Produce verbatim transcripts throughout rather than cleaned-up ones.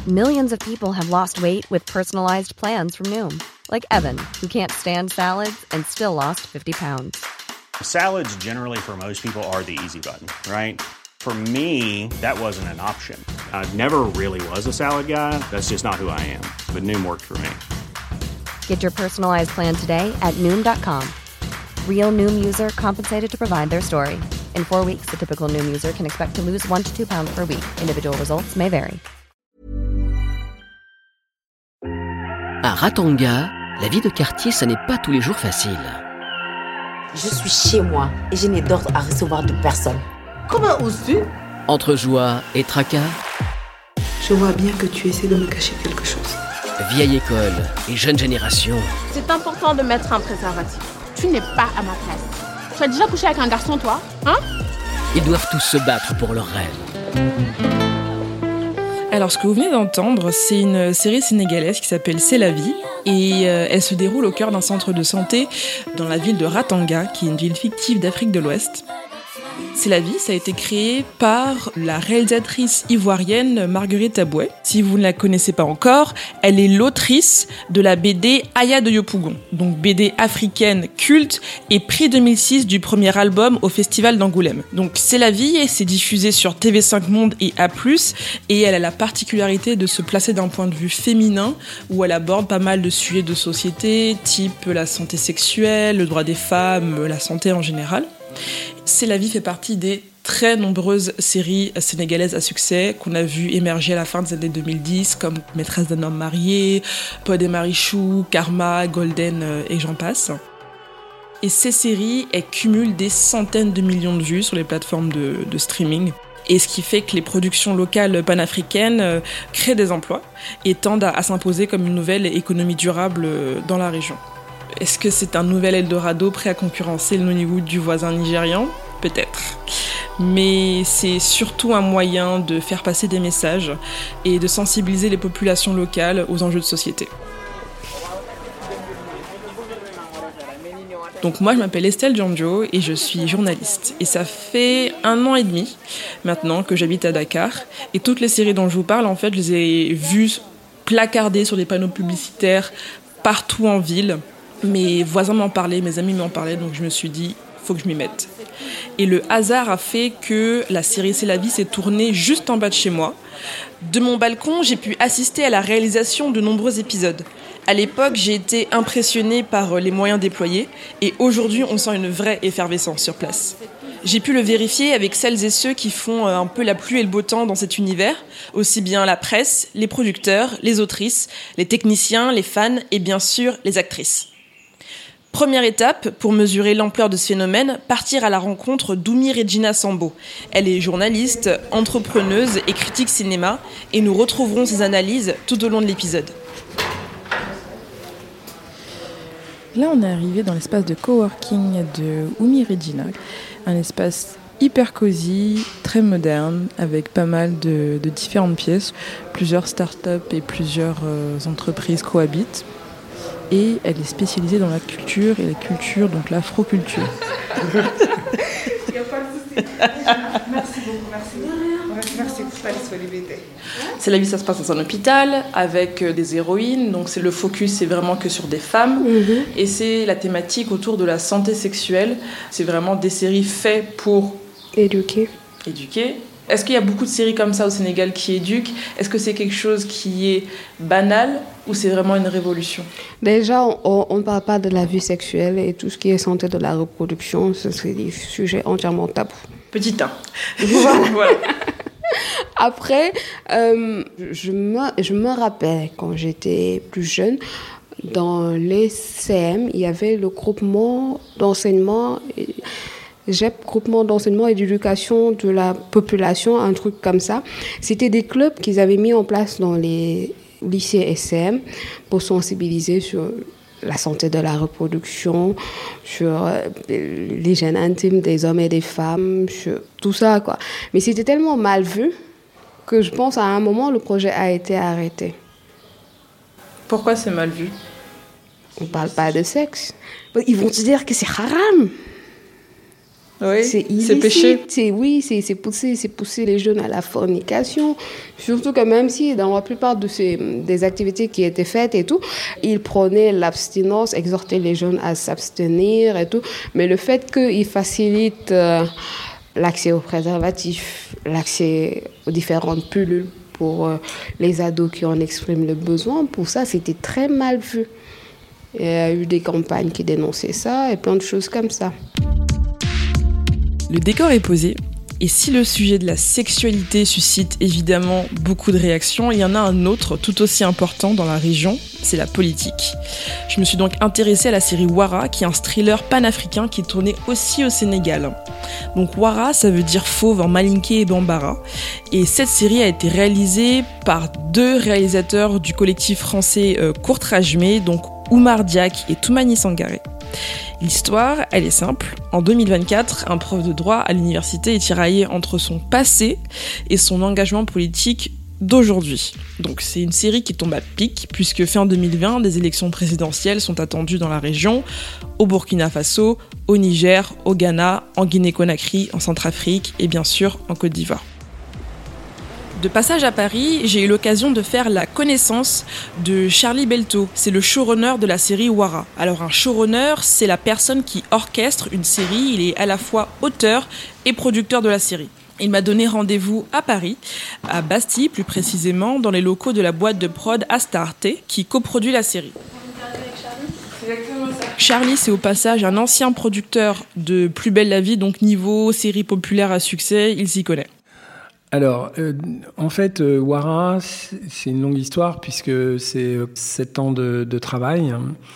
Millions of people have lost weight with personalized plans from Noom. Like Evan, who can't stand salads and still lost fifty pounds. Salads generally for most people are the easy button, right? For me, that wasn't an option. I never really was a salad guy. That's just not who I am. But Noom worked for me. Get your personalized plan today at Noom dot com. Real Noom user compensated to provide their story. In four weeks, the typical Noom user can expect to lose one to two pounds per week. Individual results may vary. À Ratanga, la vie de quartier, ça n'est pas tous les jours facile. Je suis chez moi et je n'ai d'ordre à recevoir de personne. Comment oses-tu ? Entre joie et tracas, je vois bien que tu essaies de me cacher quelque chose. Vieille école et jeune génération. C'est important de mettre un préservatif. Tu n'es pas à ma place. Tu as déjà couché avec un garçon, toi ? Hein ? Ils doivent tous se battre pour leurs rêves. Alors, ce que vous venez d'entendre, c'est une série sénégalaise qui s'appelle C'est la vie. Et euh, elle se déroule au cœur d'un centre de santé dans la ville de Ratanga, qui est une ville fictive d'Afrique de l'Ouest. C'est la vie, ça a été créé par la réalisatrice ivoirienne Marguerite Aboué. Si vous ne la connaissez pas encore, elle est l'autrice de la B D Aya de Yopougon, donc B D africaine culte et prix deux mille six du premier album au Festival d'Angoulême. Donc C'est la vie et c'est diffusé sur T V cinq Monde et A plus, et elle a la particularité de se placer d'un point de vue féminin où elle aborde pas mal de sujets de société, type la santé sexuelle, le droit des femmes, la santé en général. C'est la vie fait partie des très nombreuses séries sénégalaises à succès qu'on a vu émerger à la fin des années deux mille dix, comme Maîtresse d'un homme marié, Pod et Marichou, Karma, Golden et j'en passe. Et ces séries, elles cumulent des centaines de millions de vues sur les plateformes de, de streaming. Et ce qui fait que les productions locales panafricaines euh, créent des emplois et tendent à, à s'imposer comme une nouvelle économie durable euh, dans la région. Est-ce que c'est un nouvel Eldorado prêt à concurrencer le Nollywood du voisin nigérian ? Peut-être. Mais c'est surtout un moyen de faire passer des messages et de sensibiliser les populations locales aux enjeux de société. Donc moi, je m'appelle Estelle Djandjo et je suis journaliste. Et ça fait un an et demi maintenant que j'habite à Dakar. Et toutes les séries dont je vous parle, en fait, je les ai vues placardées sur des panneaux publicitaires partout en ville. Mes voisins m'en parlaient, mes amis m'en parlaient, donc je me suis dit, faut que je m'y mette. Et le hasard a fait que la série C'est la vie s'est tournée juste en bas de chez moi. De mon balcon, j'ai pu assister à la réalisation de nombreux épisodes. À l'époque, j'ai été impressionnée par les moyens déployés, et aujourd'hui, on sent une vraie effervescence sur place. J'ai pu le vérifier avec celles et ceux qui font un peu la pluie et le beau temps dans cet univers, aussi bien la presse, les producteurs, les autrices, les techniciens, les fans et bien sûr les actrices. Première étape, pour mesurer l'ampleur de ce phénomène, partir à la rencontre d'Oumi Regina Sambo. Elle est journaliste, entrepreneuse et critique cinéma, et nous retrouverons ses analyses tout au long de l'épisode. Là, on est arrivé dans l'espace de coworking de Oumi Regina, un espace hyper cosy, très moderne, avec pas mal de, de différentes pièces. Plusieurs startups et plusieurs euh, entreprises cohabitent. Et elle est spécialisée dans la culture, et la culture, donc l'afroculture. Il n'y a pas de souci. Merci beaucoup, merci. Merci pour ta disponibilité. C'est la vie, ça se passe dans un hôpital, avec des héroïnes, donc c'est le focus, c'est vraiment que sur des femmes. Mm-hmm. Et c'est la thématique autour de la santé sexuelle. C'est vraiment des séries faites pour... Éduquer. Éduquer. Est-ce qu'il y a beaucoup de séries comme ça au Sénégal qui éduquent ? Est-ce que c'est quelque chose qui est banal ou c'est vraiment une révolution ? Déjà, on ne parle pas de la vie sexuelle et tout ce qui est santé de la reproduction, c'est des sujets entièrement tabous. Petit un. Voilà. Voilà. Après, euh, je, me, je me rappelle quand j'étais plus jeune, dans les C M, il y avait le groupement d'enseignement... Et, G E P, groupement d'enseignement et d'éducation de la population, un truc comme ça. C'était des clubs qu'ils avaient mis en place dans les lycées S C M pour sensibiliser sur la santé de la reproduction, sur l'hygiène intime des hommes et des femmes, sur tout ça, quoi. Mais c'était tellement mal vu que je pense à un moment, le projet a été arrêté. Pourquoi c'est mal vu ? On ne parle pas de sexe. Ils vont te dire que c'est haram. Oui, c'est illicite. C'est péché. C'est, oui, c'est, c'est, pousser, c'est pousser les jeunes à la fornication. Surtout que même si dans la plupart de ces, des activités qui étaient faites et tout, ils prenaient l'abstinence, exhortaient les jeunes à s'abstenir et tout. Mais le fait qu'ils facilitent euh, l'accès aux préservatifs, l'accès aux différentes pilules pour euh, les ados qui en expriment le besoin, pour ça, c'était très mal vu. Il y a eu des campagnes qui dénonçaient ça et plein de choses comme ça. Le décor est posé, et si le sujet de la sexualité suscite évidemment beaucoup de réactions, il y en a un autre tout aussi important dans la région, c'est la politique. Je me suis donc intéressée à la série Ouara, qui est un thriller panafricain qui est tourné aussi au Sénégal. Donc Ouara, ça veut dire fauve en malinké et bambara, et cette série a été réalisée par deux réalisateurs du collectif français euh, Courtrajmé, donc Oumar Diak et Toumani Sangaré. L'histoire, elle est simple. En deux mille vingt-quatre, un prof de droit à l'université est tiraillé entre son passé et son engagement politique d'aujourd'hui. Donc c'est une série qui tombe à pic, puisque fin deux mille vingt, des élections présidentielles sont attendues dans la région, au Burkina Faso, au Niger, au Ghana, en Guinée-Conakry, en Centrafrique et bien sûr en Côte d'Ivoire. De passage à Paris, j'ai eu l'occasion de faire la connaissance de Charlie Belto. C'est le showrunner de la série Ouara. Alors un showrunner, c'est la personne qui orchestre une série. Il est à la fois auteur et producteur de la série. Il m'a donné rendez-vous à Paris, à Bastille plus précisément, dans les locaux de la boîte de prod Astarte, qui coproduit la série. Charlie, c'est au passage un ancien producteur de Plus belle la vie, donc niveau série populaire à succès, il s'y connaît. Alors, euh, en fait, euh, Ouara, c'est une longue histoire puisque c'est sept ans de, de travail.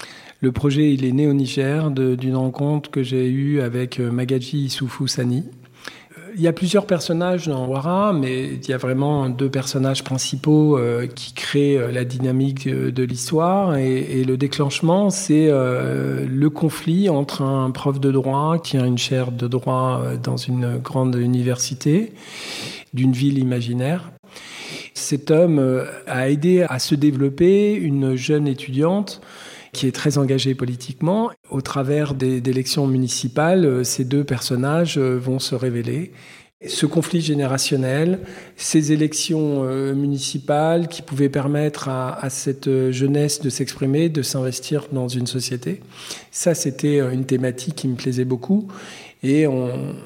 Le projet, il est né au Niger de, d'une rencontre que j'ai eue avec Magadji Issoufou Sani. Il y a plusieurs personnages dans Ouara, mais il y a vraiment deux personnages principaux euh, qui créent euh, la dynamique de, de l'histoire. Et, et le déclenchement, c'est euh, le conflit entre un prof de droit qui a une chaire de droit euh, dans une grande université d'une ville imaginaire. Cet homme euh, a aidé à se développer une jeune étudiante qui est très engagée politiquement. Au travers des, d'élections municipales, ces deux personnages vont se révéler. Ce conflit générationnel, ces élections euh, municipales qui pouvaient permettre à, à cette jeunesse de s'exprimer, de s'investir dans une société, ça c'était une thématique qui me plaisait beaucoup. Et on,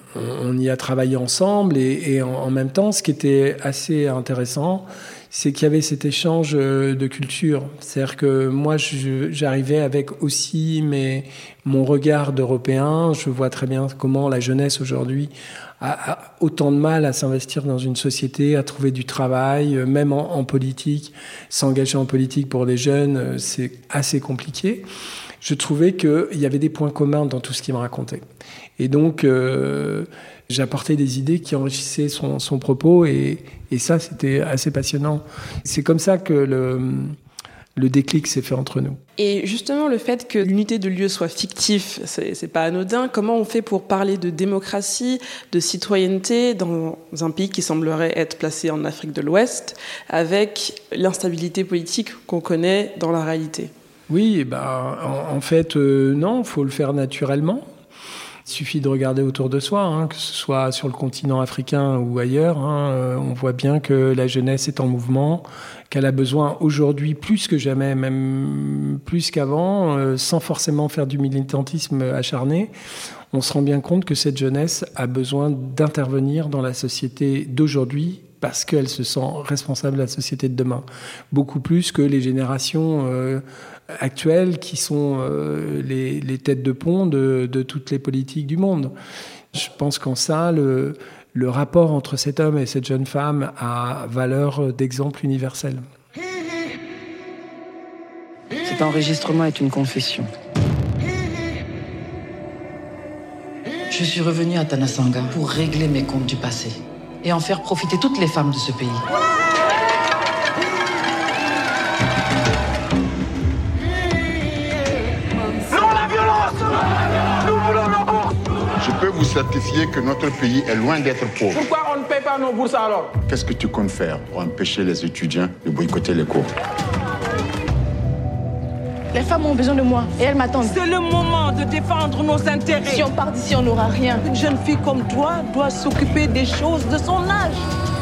on y a travaillé ensemble. Et, et en, en même temps, ce qui était assez intéressant, c'est qu'il y avait cet échange de culture. C'est-à-dire que moi, je, j'arrivais avec aussi mes, mon regard d'Européen. Je vois très bien comment la jeunesse aujourd'hui a, a autant de mal à s'investir dans une société, à trouver du travail, même en, en politique. S'engager en politique pour les jeunes, c'est assez compliqué. Je trouvais qu'il y avait des points communs dans tout ce qu'il me racontait. Et donc, euh, j'apportais des idées qui enrichissaient son, son propos et, et ça, c'était assez passionnant. C'est comme ça que le, le déclic s'est fait entre nous. Et justement, le fait que l'unité de lieu soit fictif, c'est, c'est pas anodin. Comment on fait pour parler de démocratie, de citoyenneté dans un pays qui semblerait être placé en Afrique de l'Ouest, avec l'instabilité politique qu'on connaît dans la réalité ? Oui, bah, en, en fait, euh, non, il faut le faire naturellement. Il suffit de regarder autour de soi, hein, que ce soit sur le continent africain ou ailleurs. Hein, euh, on voit bien que la jeunesse est en mouvement, qu'elle a besoin aujourd'hui plus que jamais, même plus qu'avant, euh, sans forcément faire du militantisme acharné. On se rend bien compte que cette jeunesse a besoin d'intervenir dans la société d'aujourd'hui parce qu'elle se sent responsable de la société de demain. Beaucoup plus que les générations euh, actuelles qui sont euh, les, les têtes de pont de, de toutes les politiques du monde. Je pense qu'en ça, le, le rapport entre cet homme et cette jeune femme a valeur d'exemple universel. Cet enregistrement est une confession. Je suis revenu à Tanasanga pour régler mes comptes du passé et en faire profiter toutes les femmes de ce pays. Non, la violence! Nous voulons nos bourses! Je peux vous certifier que notre pays est loin d'être pauvre. Pourquoi on ne paie pas nos bourses alors? Qu'est-ce que tu comptes faire pour empêcher les étudiants de boycotter les cours? Les femmes ont besoin de moi et elles m'attendent. C'est le moment de défendre nos intérêts. Si on part d'ici, on n'aura rien. Une jeune fille comme toi doit s'occuper des choses de son âge.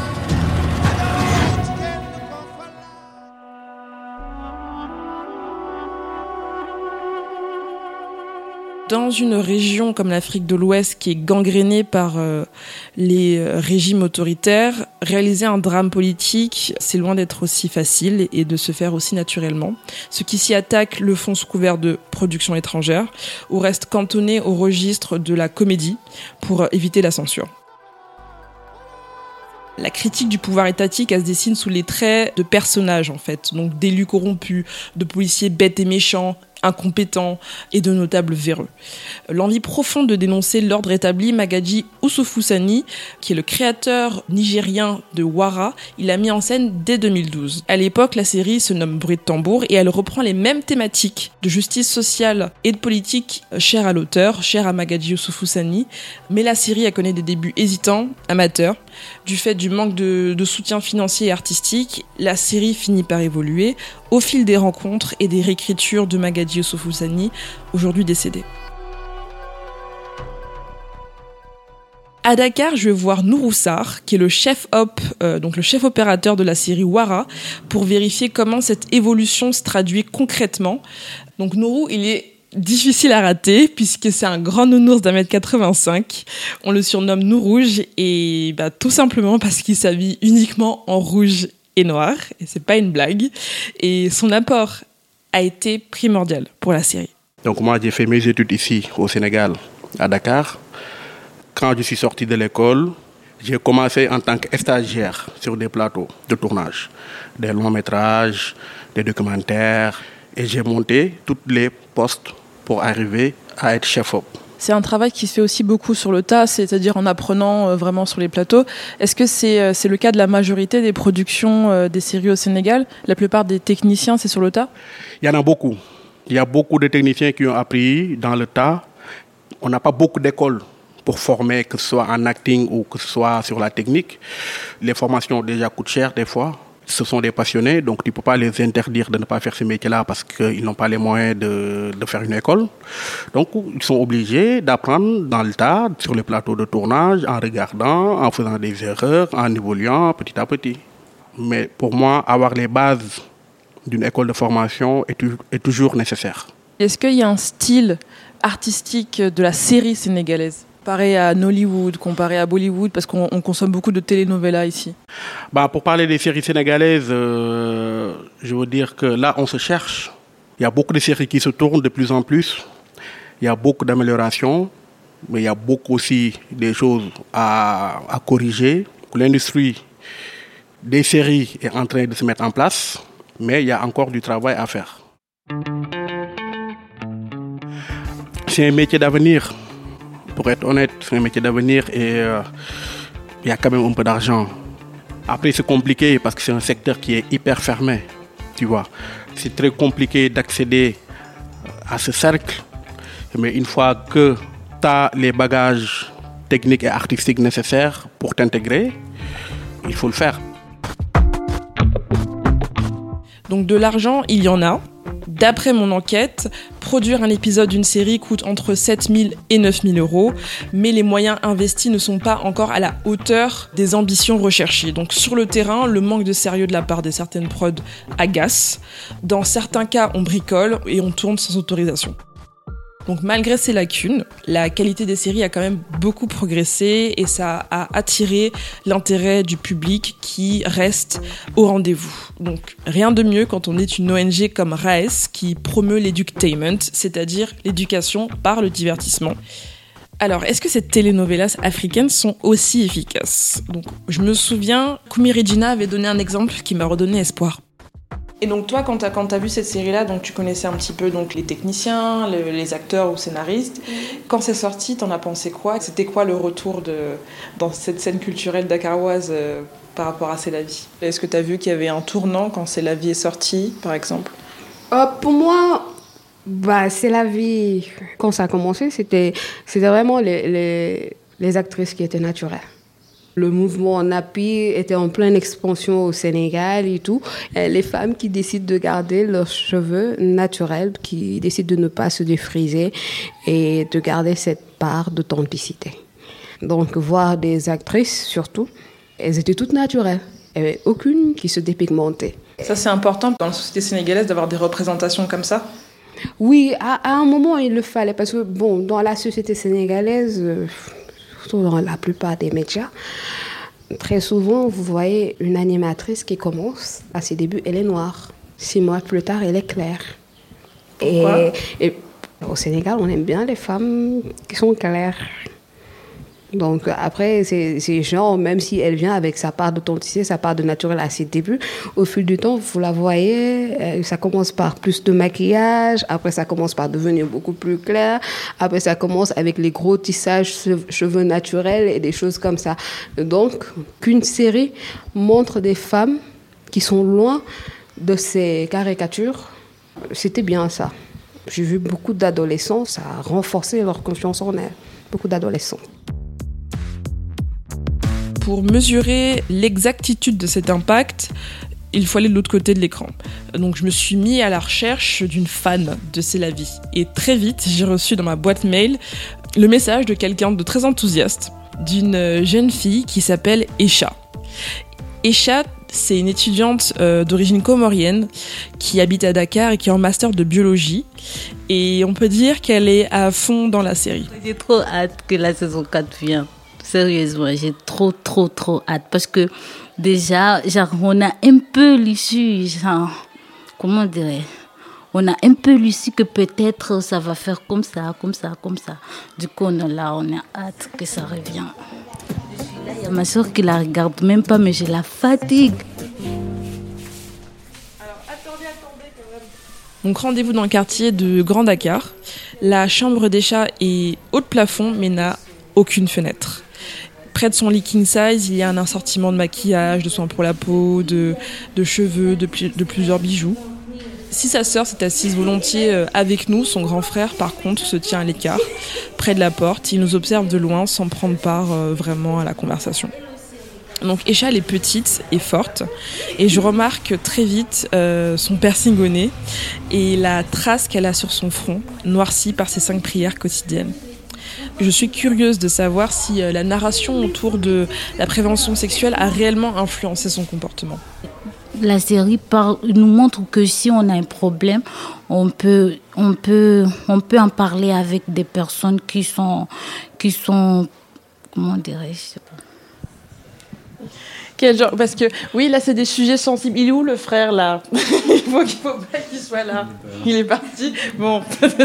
Dans une région comme l'Afrique de l'Ouest qui est gangrénée par euh, les régimes autoritaires, réaliser un drame politique, c'est loin d'être aussi facile et de se faire aussi naturellement. Ceux qui s'y attaquent le font sous couvert de production étrangère ou restent cantonnés au registre de la comédie pour éviter la censure. La critique du pouvoir étatique, elle se dessine sous les traits de personnages, en fait. Donc d'élus corrompus, de policiers bêtes et méchants, incompétents et de notables véreux. L'envie profonde de dénoncer l'ordre établi, Magaji Ousofou-Sani, qui est le créateur nigérien de Wara, il l'a mis en scène dès deux mille douze. À l'époque, la série se nomme Bruit de tambour et elle reprend les mêmes thématiques de justice sociale et de politique chères à l'auteur, chères à Magaji Ousofou-Sani. Mais la série a connu des débuts hésitants, amateurs. Du fait du manque de, de soutien financier et artistique, la série finit par évoluer au fil des rencontres et des réécritures de Magaji Ousofou-Sani, aujourd'hui décédé. À Dakar, je vais voir Nourou Sarr, qui est le chef op, euh, donc le chef opérateur de la série Wara, pour vérifier comment cette évolution se traduit concrètement. Donc Nourou, il est difficile à rater puisque c'est un grand nounours d'un mètre quatre-vingt-cinq. On le surnomme Nourouge et bah, tout simplement parce qu'il s'habille uniquement en rouge et noir, et c'est pas une blague. Et son apport a été primordial pour la série. Donc moi, j'ai fait mes études ici, au Sénégal, à Dakar. Quand je suis sorti de l'école, j'ai commencé en tant que stagiaire sur des plateaux de tournage, des longs métrages, des documentaires, et j'ai monté tous les postes pour arriver à être chef-op. C'est un travail qui se fait aussi beaucoup sur le tas, c'est-à-dire en apprenant euh, vraiment sur les plateaux. Est-ce que c'est, euh, c'est le cas de la majorité des productions euh, des séries au Sénégal ? La plupart des techniciens, c'est sur le tas ? Il y en a beaucoup. Il y a beaucoup de techniciens qui ont appris dans le tas. On n'a pas beaucoup d'écoles pour former, que ce soit en acting ou que ce soit sur la technique. Les formations déjà coûtent cher des fois. Ce sont des passionnés, donc tu ne peux pas les interdire de ne pas faire ce métier-là parce qu'ils n'ont pas les moyens de, de faire une école. Donc, ils sont obligés d'apprendre dans le tas, sur les plateaux de tournage, en regardant, en faisant des erreurs, en évoluant petit à petit. Mais pour moi, avoir les bases d'une école de formation est, est toujours nécessaire. Est-ce qu'il y a un style artistique de la série sénégalaise ? Comparé à Nollywood, comparé à Bollywood, parce qu'on on consomme beaucoup de telenovelas ici. Bah, pour parler des séries sénégalaises, euh, je veux dire que là, on se cherche. Il y a beaucoup de séries qui se tournent de plus en plus. Il y a beaucoup d'améliorations, mais il y a beaucoup aussi des choses à, à corriger. L'industrie des séries est en train de se mettre en place, mais il y a encore du travail à faire. C'est un métier d'avenir. Pour être honnête, c'est un métier d'avenir et euh, il y a quand même un peu d'argent. Après, c'est compliqué parce que c'est un secteur qui est hyper fermé, tu vois. C'est très compliqué d'accéder à ce cercle, mais une fois que tu as les bagages techniques et artistiques nécessaires pour t'intégrer, il faut le faire. Donc de l'argent, il y en a. D'après mon enquête, produire un épisode d'une série coûte entre sept mille et neuf mille euros, mais les moyens investis ne sont pas encore à la hauteur des ambitions recherchées. Donc sur le terrain, le manque de sérieux de la part de certaines prods agace. Dans certains cas, on bricole et on tourne sans autorisation. Donc malgré ces lacunes, la qualité des séries a quand même beaucoup progressé et ça a attiré l'intérêt du public qui reste au rendez-vous. Donc rien de mieux quand on est une O N G comme RAES qui promeut l'edutainment, c'est-à-dire l'éducation par le divertissement. Alors, est-ce que ces telenovelas africaines sont aussi efficaces ? Donc, je me souviens, Kumi Regina avait donné un exemple qui m'a redonné espoir. Et donc toi, quand t'as, quand t'as vu cette série-là, donc tu connaissais un petit peu donc, les techniciens, le, les acteurs ou scénaristes. Quand c'est sorti, t'en as pensé quoi ? C'était quoi le retour de, dans cette scène culturelle dakaroise euh, par rapport à C'est la vie ? Est-ce que t'as vu qu'il y avait un tournant quand C'est la vie est sorti, par exemple ? euh, Pour moi, bah, C'est la vie, quand ça a commencé, c'était, c'était vraiment les, les, les actrices qui étaient naturelles. Le mouvement Napi était en pleine expansion au Sénégal et tout. Et les femmes qui décident de garder leurs cheveux naturels, qui décident de ne pas se défriser et de garder cette part d'authenticité. Donc, voir des actrices, surtout, elles étaient toutes naturelles. Il n'y avait aucune qui se dépigmentait. Ça, c'est important dans la société sénégalaise d'avoir des représentations comme ça ? Oui, à, à un moment, il le fallait. Parce que, bon, dans la société sénégalaise... Euh, surtout dans la plupart des médias, très souvent, vous voyez une animatrice qui commence, à ses débuts, elle est noire. Six mois plus tard, elle est claire. Pourquoi ? Et, et au Sénégal, on aime bien les femmes qui sont claires. Donc après, c'est, c'est genre, même si elle vient avec sa part d'authenticité, sa part de naturel à ses débuts, au fil du temps, vous la voyez, ça commence par plus de maquillage, après ça commence par devenir beaucoup plus clair, après ça commence avec les gros tissages cheveux naturels et des choses comme ça. Donc, qu'une série montre des femmes qui sont loin de ces caricatures, c'était bien ça. J'ai vu beaucoup d'adolescents, ça a renforcé leur confiance en elles, beaucoup d'adolescents. Pour mesurer l'exactitude de cet impact, il faut aller de l'autre côté de l'écran. Donc je me suis mis à la recherche d'une fan de C'est la vie. Et très vite, j'ai reçu dans ma boîte mail le message de quelqu'un de très enthousiaste, d'une jeune fille qui s'appelle Esha. Esha, c'est une étudiante euh, d'origine comorienne qui habite à Dakar et qui est en master de biologie. Et on peut dire qu'elle est à fond dans la série. J'ai trop hâte que la saison quatre vienne. Sérieusement, j'ai trop, trop, trop hâte. Parce que déjà, genre, on a un peu l'issue, genre, comment dirais on a un peu l'issue que peut-être ça va faire comme ça, comme ça, comme ça. Du coup, on est là, on a hâte que ça revienne. Il y a ma soeur qui la regarde même pas, mais je la fatigue. Alors, attendez, attendez quand même. Donc, rendez-vous dans le quartier de Grand Dakar. La chambre des chats est haut de plafond, mais n'a aucune fenêtre. Près de son lit king size, il y a un assortiment de maquillage, de soins pour la peau, de, de cheveux, de, pli- de plusieurs bijoux. Si sa sœur s'est assise volontiers avec nous, son grand frère, par contre, se tient à l'écart, près de la porte. Il nous observe de loin sans prendre part euh, vraiment à la conversation. Donc Esha, elle est petite et forte. Et je remarque très vite euh, son piercing au nez et la trace qu'elle a sur son front, noircie par ses cinq prières quotidiennes. Je suis curieuse de savoir si euh, la narration autour de la prévention sexuelle a réellement influencé son comportement. La série parle, nous montre que si on a un problème, on peut, on peut, on peut en parler avec des personnes qui sont, qui sont, comment dirais-je, je sais pas. Quel genre ? Parce que oui, là c'est des sujets sensibles. Il est où le frère là ? Il faut qu'il faut pas qu'il soit là. Il est parti. Bon.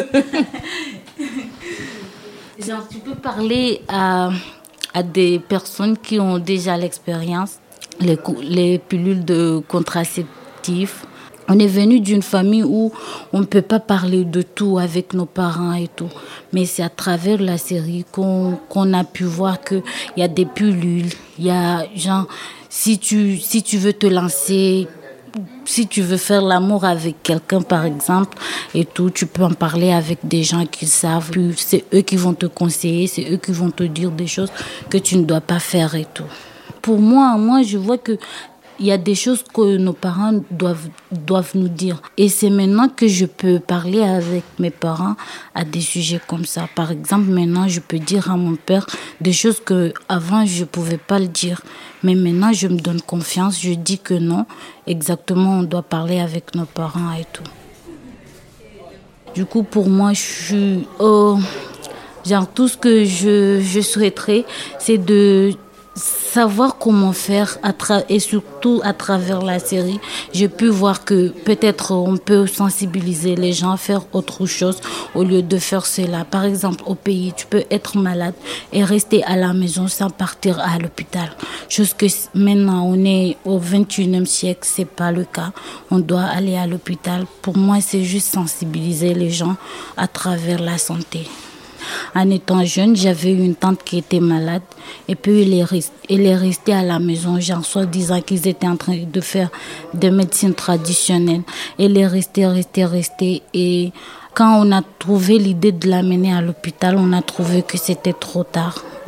Genre, tu peux parler à, à des personnes qui ont déjà l'expérience, les, les pilules de contraceptifs. On est venu d'une famille où on ne peut pas parler de tout avec nos parents et tout. Mais c'est à travers la série qu'on, qu'on a pu voir qu'il y a des pilules. Il y a, genre, si tu, si tu veux te lancer... Si tu veux faire l'amour avec quelqu'un, par exemple, et tout, tu peux en parler avec des gens qui savent. Puis c'est eux qui vont te conseiller, c'est eux qui vont te dire des choses que tu ne dois pas faire et tout. Pour moi, moi, je vois que il y a des choses que nos parents doivent, doivent nous dire. Et c'est maintenant que je peux parler avec mes parents à des sujets comme ça. Par exemple, maintenant, je peux dire à mon père des choses qu'avant, je ne pouvais pas le dire. Mais maintenant, je me donne confiance. Je dis que non, exactement, on doit parler avec nos parents et tout. Du coup, pour moi, je suis... Oh, genre, tout ce que je, je souhaiterais, c'est de... savoir comment faire à tra- et surtout à travers la série, j'ai pu voir que peut-être on peut sensibiliser les gens à faire autre chose au lieu de faire cela. Par exemple, au pays, tu peux être malade et rester à la maison sans partir à l'hôpital. Chose que maintenant, on est au vingt et unième siècle, c'est pas le cas. On doit aller à l'hôpital. Pour moi, c'est juste sensibiliser les gens à travers la santé. En étant jeune, j'avais une tante qui était malade et puis elle est restée, elle est restée à la maison, genre soit disant qu'ils étaient en train de faire des médecines traditionnelles. Elle est restée, restée, restée et quand on a trouvé l'idée de l'amener à l'hôpital, on a trouvé que c'était trop tard.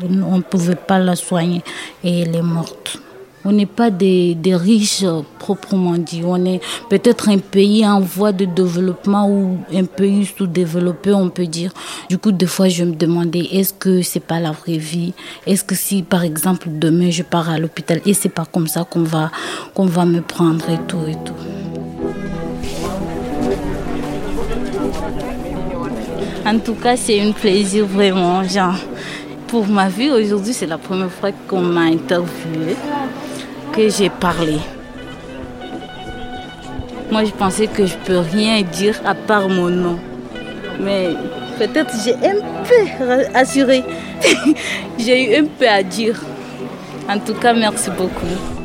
On ne pouvait pas la soigner et elle est morte. On n'est pas des, des riches proprement dit. On est peut-être un pays en voie de développement ou un pays sous-développé, on peut dire. Du coup, des fois, je me demandais, est-ce que c'est pas la vraie vie? Est-ce que si, par exemple, demain, je pars à l'hôpital et c'est pas comme ça qu'on va, qu'on va me prendre et tout et tout. En tout cas, c'est un plaisir vraiment, genre, pour ma vie. Aujourd'hui, c'est la première fois qu'on m'a interviewée, que j'ai parlé. Moi, je pensais que je peux rien dire à part mon nom. Mais peut-être j'ai un peu assuré. J'ai eu un peu à dire. En tout cas, merci beaucoup.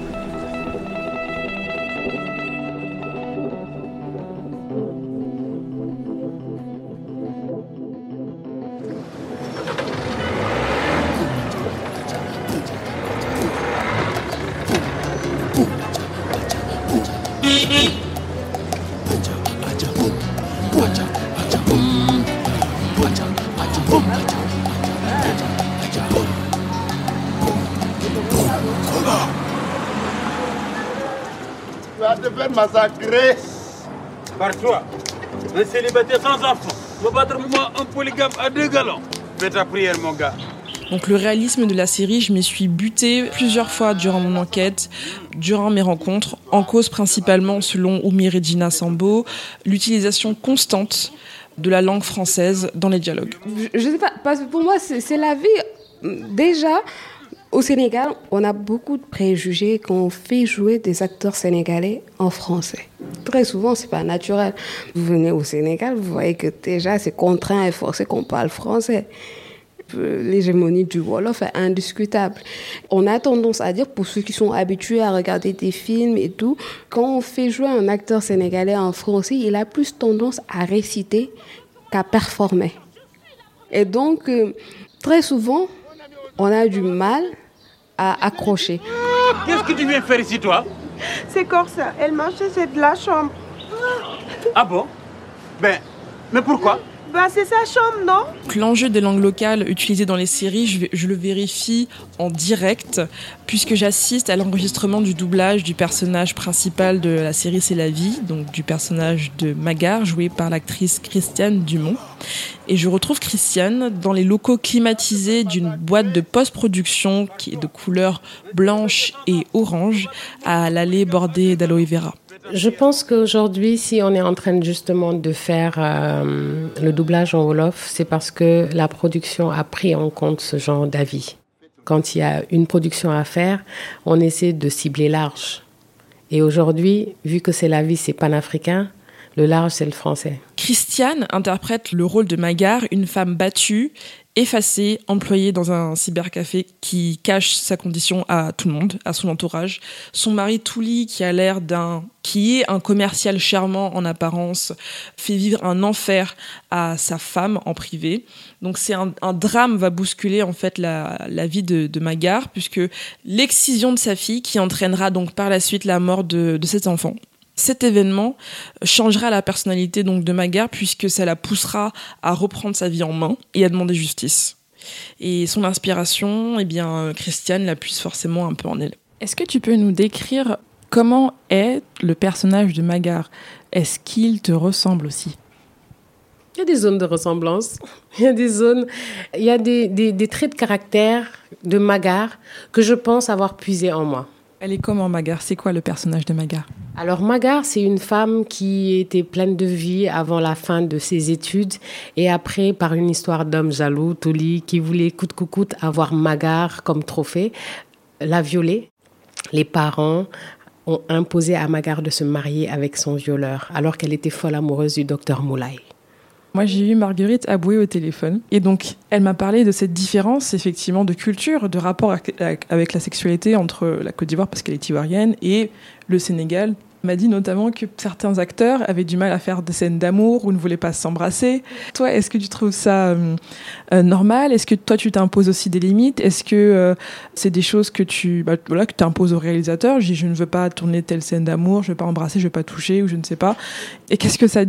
Tu vas te faire massacrer par toi. Un célibataire sans enfant. Va battre moi un polygame à deux galons. Fais ta prière, mon gars. Donc le réalisme de la série, je m'y suis butée plusieurs fois durant mon enquête, durant mes rencontres, en cause principalement, selon Oumi Regina Sambo, l'utilisation constante de la langue française dans les dialogues. Je, je sais pas, parce que pour moi, c'est, c'est la vie. Déjà, au Sénégal, on a beaucoup de préjugés quand on fait jouer des acteurs sénégalais en français. Très souvent, c'est pas naturel. Vous venez au Sénégal, vous voyez que déjà, c'est contraint et forcé qu'on parle français. L'hégémonie du Wolof est indiscutable. On a tendance à dire, pour ceux qui sont habitués à regarder des films et tout, quand on fait jouer un acteur sénégalais en français, il a plus tendance à réciter qu'à performer. Et donc, euh, très souvent, on a du mal à accrocher. Qu'est-ce que tu viens faire ici, toi? C'est Corsa. Elle marchait, c'est de la chambre. Ah bon? Ben, mais pourquoi? Ben, c'est sa chambre, non? L'enjeu des langues locales utilisées dans les séries, je, vais, je le vérifie en direct, puisque j'assiste à l'enregistrement du doublage du personnage principal de la série C'est la vie, donc du personnage de Magar, joué par l'actrice Christiane Dumont. Et je retrouve Christiane dans les locaux climatisés d'une boîte de post-production qui est de couleur blanche et orange, à l'allée bordée d'aloe vera. Je pense qu'aujourd'hui, si on est en train justement de faire euh, le doublage en Wolof, c'est parce que la production a pris en compte ce genre d'avis. Quand il y a une production à faire, on essaie de cibler large. Et aujourd'hui, vu que C'est la vie, c'est panafricain, le large, c'est le français. Christiane interprète le rôle de Magar, une femme battue, effacée, employée dans un cybercafé qui cache sa condition à tout le monde, à son entourage. Son mari Touli, qui a l'air d'un, qui est un commercial charmant en apparence, fait vivre un enfer à sa femme en privé. Donc c'est un, un drame va bousculer en fait la, la vie de, de Magar, puisque l'excision de sa fille, qui entraînera donc par la suite la mort de, de cet enfant. Cet événement changera la personnalité donc de Magar, puisque ça la poussera à reprendre sa vie en main et à demander justice. Et son inspiration, eh bien, Christiane la puise forcément un peu en elle. Est-ce que tu peux nous décrire comment est le personnage de Magar? Est-ce qu'il te ressemble aussi? Il y a des zones de ressemblance. Il y a des zones, il y a des, des, des traits de caractère de Magar que je pense avoir puisé en moi. Elle est comment, Magar? C'est quoi le personnage de Magar? Alors Magar, c'est une femme qui était pleine de vie avant la fin de ses études et après, par une histoire d'homme jaloux, Touli, qui voulait coûte que coûte avoir Magar comme trophée, l'a violée. Les parents ont imposé à Magar de se marier avec son violeur alors qu'elle était folle amoureuse du docteur Moulay. Moi, j'ai eu Marguerite Aboué au téléphone. Et donc, elle m'a parlé de cette différence, effectivement, de culture, de rapport avec la sexualité entre la Côte d'Ivoire, parce qu'elle est ivoirienne, et le Sénégal. Elle m'a dit notamment que certains acteurs avaient du mal à faire des scènes d'amour ou ne voulaient pas s'embrasser. Toi, est-ce que tu trouves ça euh, euh, normal? Est-ce que toi, tu t'imposes aussi des limites? Est-ce que euh, c'est des choses que tu bah, voilà, que t'imposes au réalisateur? Je dis, je ne veux pas tourner telle scène d'amour, je ne veux pas embrasser, je ne veux pas toucher, ou je ne sais pas. Et qu'est-ce que ça dit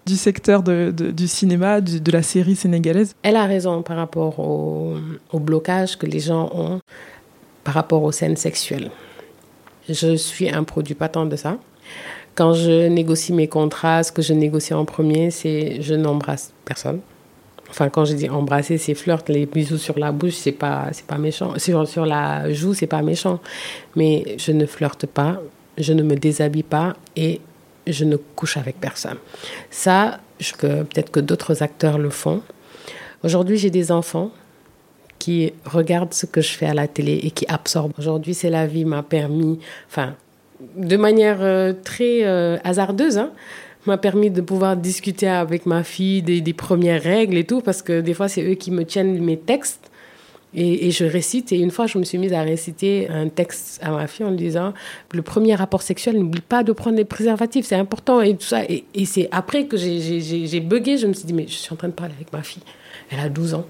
du secteur de, de, du cinéma, de, de la série sénégalaise. Elle a raison par rapport au, au blocage que les gens ont par rapport aux scènes sexuelles. Je suis un produit patent de ça. Quand je négocie mes contrats, ce que je négocie en premier, c'est je n'embrasse personne. Enfin, quand je dis embrasser, c'est flirt, les bisous sur la bouche, c'est pas, c'est pas méchant. Sur, sur la joue, c'est pas méchant. Mais je ne flirte pas, je ne me déshabille pas et je ne couche avec personne. Ça, je, que, peut-être que d'autres acteurs le font. Aujourd'hui, j'ai des enfants qui regardent ce que je fais à la télé et qui absorbent. Aujourd'hui, C'est la vie m'a permis... Enfin, de manière euh, très euh, hasardeuse, hein, m'a permis de pouvoir discuter avec ma fille des, des premières règles et tout, parce que des fois, c'est eux qui me tiennent mes textes et, et je récite. Et une fois, je me suis mise à réciter un texte à ma fille en lui disant « Le premier rapport sexuel, n'oublie pas de prendre des préservatifs, c'est important. » Et tout ça. Et, et c'est après que j'ai, j'ai, j'ai, j'ai bugué, je me suis dit « Mais je suis en train de parler avec ma fille. Elle a douze ans. »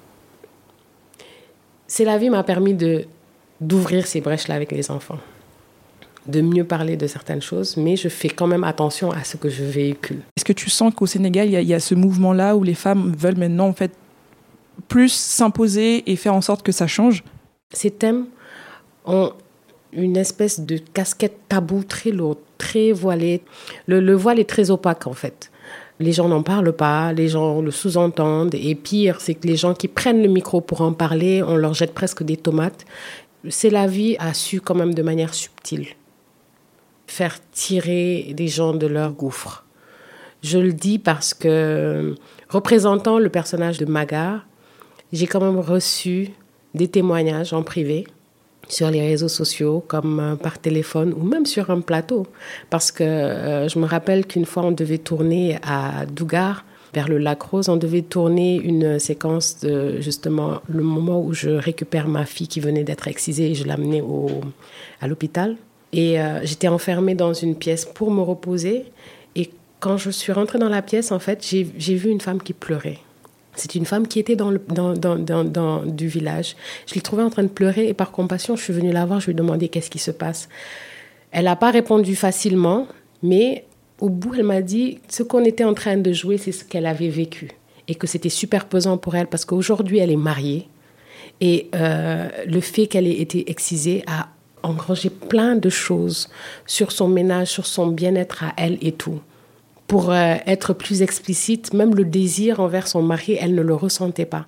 C'est la vie m'a permis de, d'ouvrir ces brèches-là avec les enfants, de mieux parler de certaines choses, mais je fais quand même attention à ce que je véhicule. Est-ce que tu sens qu'au Sénégal, il y a, il y a ce mouvement-là où les femmes veulent maintenant en fait plus s'imposer et faire en sorte que ça change ? Ces thèmes ont une espèce de casquette taboue très lourde, très voilée. Le, le voile est très opaque en fait. Les gens n'en parlent pas, les gens le sous-entendent, et pire, c'est que les gens qui prennent le micro pour en parler, on leur jette presque des tomates. C'est la vie a su quand même de manière subtile faire tirer des gens de leur gouffre. Je le dis parce que, représentant le personnage de Magar, j'ai quand même reçu des témoignages en privé, sur les réseaux sociaux, comme par téléphone ou même sur un plateau. Parce que euh, je me rappelle qu'une fois, on devait tourner à Dougar, vers le lac Rose, on devait tourner une séquence de, justement, le moment où je récupère ma fille qui venait d'être excisée et je l'amenais au, à l'hôpital. Et euh, j'étais enfermée dans une pièce pour me reposer. Et quand je suis rentrée dans la pièce, en fait, j'ai, j'ai vu une femme qui pleurait. C'est une femme qui était dans le, dans, dans, dans, dans, du village. Je l'ai trouvée en train de pleurer et par compassion, je suis venue la voir, je lui ai demandé qu'est-ce qui se passe. Elle n'a pas répondu facilement, mais au bout, elle m'a dit ce qu'on était en train de jouer, c'est ce qu'elle avait vécu et que c'était super pesant pour elle parce qu'aujourd'hui, elle est mariée et euh, le fait qu'elle ait été excisée a engrangé plein de choses sur son ménage, sur son bien-être à elle et tout. Pour euh, être plus explicite, même le désir envers son mari, elle ne le ressentait pas.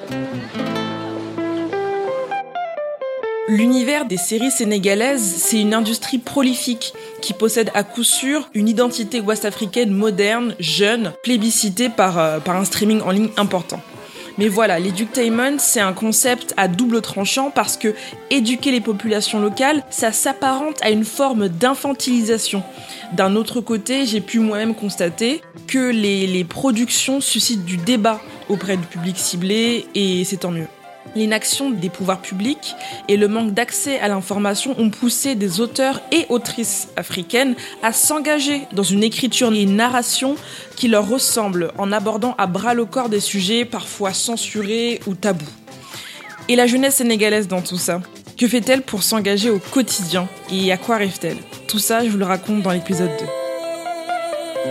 L'univers des séries sénégalaises, c'est une industrie prolifique qui possède à coup sûr une identité ouest-africaine moderne, jeune, plébiscitée par, euh, par un streaming en ligne important. Mais voilà, l'edutainment, c'est un concept à double tranchant parce que éduquer les populations locales, ça s'apparente à une forme d'infantilisation. D'un autre côté, j'ai pu moi-même constater que les, les productions suscitent du débat auprès du public ciblé et c'est tant mieux. L'inaction des pouvoirs publics et le manque d'accès à l'information ont poussé des auteurs et autrices africaines à s'engager dans une écriture et une narration qui leur ressemble en abordant à bras le corps des sujets parfois censurés ou tabous. Et la jeunesse sénégalaise dans tout ça ? Que fait-elle pour s'engager au quotidien et à quoi rêve-t-elle ? Tout ça, je vous le raconte dans l'épisode deux.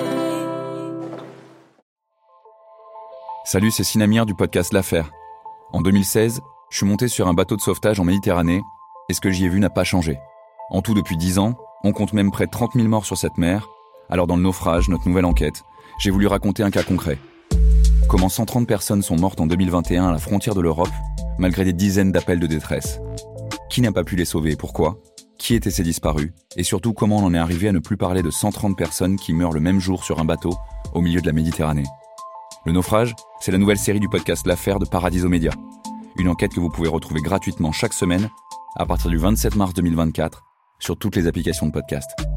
Salut, c'est Sinamir du podcast L'Affaire. En deux mille seize, je suis monté sur un bateau de sauvetage en Méditerranée et ce que j'y ai vu n'a pas changé. En tout, depuis dix ans, on compte même près de trente mille morts sur cette mer. Alors dans le naufrage, notre nouvelle enquête, j'ai voulu raconter un cas concret. Comment cent trente personnes sont mortes en deux mille vingt et un à la frontière de l'Europe, malgré des dizaines d'appels de détresse. Qui n'a pas pu les sauver et pourquoi ? Qui étaient ces disparus ? Et surtout, comment on en est arrivé à ne plus parler de cent trente personnes qui meurent le même jour sur un bateau au milieu de la Méditerranée ? Le naufrage, c'est la nouvelle série du podcast L'Affaire de Paradiso Média. Une enquête que vous pouvez retrouver gratuitement chaque semaine à partir du vingt-sept mars deux mille vingt-quatre sur toutes les applications de podcast.